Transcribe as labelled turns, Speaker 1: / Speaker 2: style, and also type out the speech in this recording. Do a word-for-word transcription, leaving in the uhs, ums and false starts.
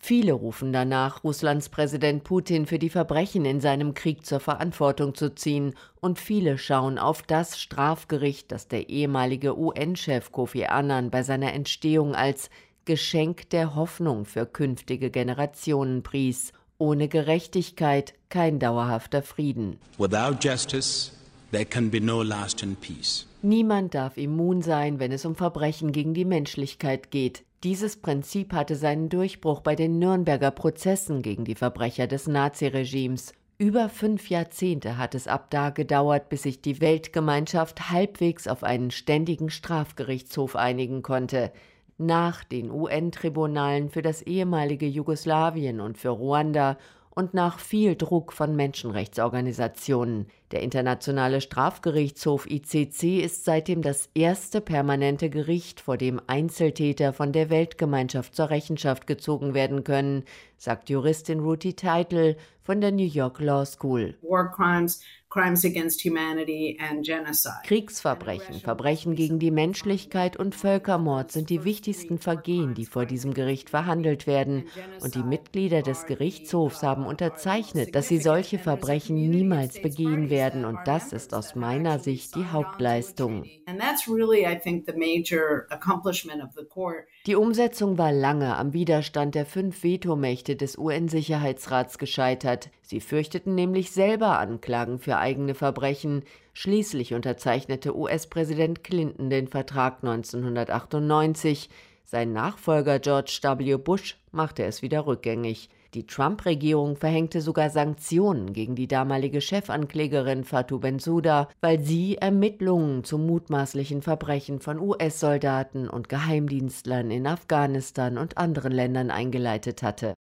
Speaker 1: Viele rufen danach, Russlands Präsident Putin für die Verbrechen in seinem Krieg zur Verantwortung zu ziehen, und viele schauen auf das Strafgericht, das der ehemalige U N-Chef Kofi Annan bei seiner Entstehung als Geschenk der Hoffnung für künftige Generationen pries. Ohne Gerechtigkeit kein dauerhafter Frieden.
Speaker 2: Without justice, there can be no lasting peace.
Speaker 1: Niemand darf immun sein, wenn es um Verbrechen gegen die Menschlichkeit geht. Dieses Prinzip hatte seinen Durchbruch bei den Nürnberger Prozessen gegen die Verbrecher des Naziregimes. Über fünf Jahrzehnte hat es ab da gedauert, bis sich die Weltgemeinschaft halbwegs auf einen ständigen Strafgerichtshof einigen konnte. Nach den U N-Tribunalen für das ehemalige Jugoslawien und für Ruanda und nach viel Druck von Menschenrechtsorganisationen. Der Internationale Strafgerichtshof I C C ist seitdem das erste permanente Gericht, vor dem Einzeltäter von der Weltgemeinschaft zur Rechenschaft gezogen werden können, sagt Juristin Ruthie Teitel von der New York Law School.
Speaker 3: War crimes, crimes against humanity and genocide.
Speaker 1: Kriegsverbrechen, Verbrechen gegen die Menschlichkeit und Völkermord sind die wichtigsten Vergehen, die vor diesem Gericht verhandelt werden. Und die Mitglieder des Gerichtshofs haben unterzeichnet, dass sie solche Verbrechen niemals begehen werden. Und das ist aus meiner Sicht die Hauptleistung. Die Umsetzung war lange am Widerstand der fünf Vetomächte des U N-Sicherheitsrats gescheitert. Sie fürchteten nämlich selber Anklagen für eigene Verbrechen. Schließlich unterzeichnete U S-Präsident Clinton den Vertrag neunzehnhundertachtundneunzig. Sein Nachfolger George W. Bush machte es wieder rückgängig. Die Trump-Regierung verhängte sogar Sanktionen gegen die damalige Chefanklägerin Fatou Bensouda, weil sie Ermittlungen zu mutmaßlichen Verbrechen von U S-Soldaten und Geheimdienstlern in Afghanistan und anderen Ländern eingeleitet hatte.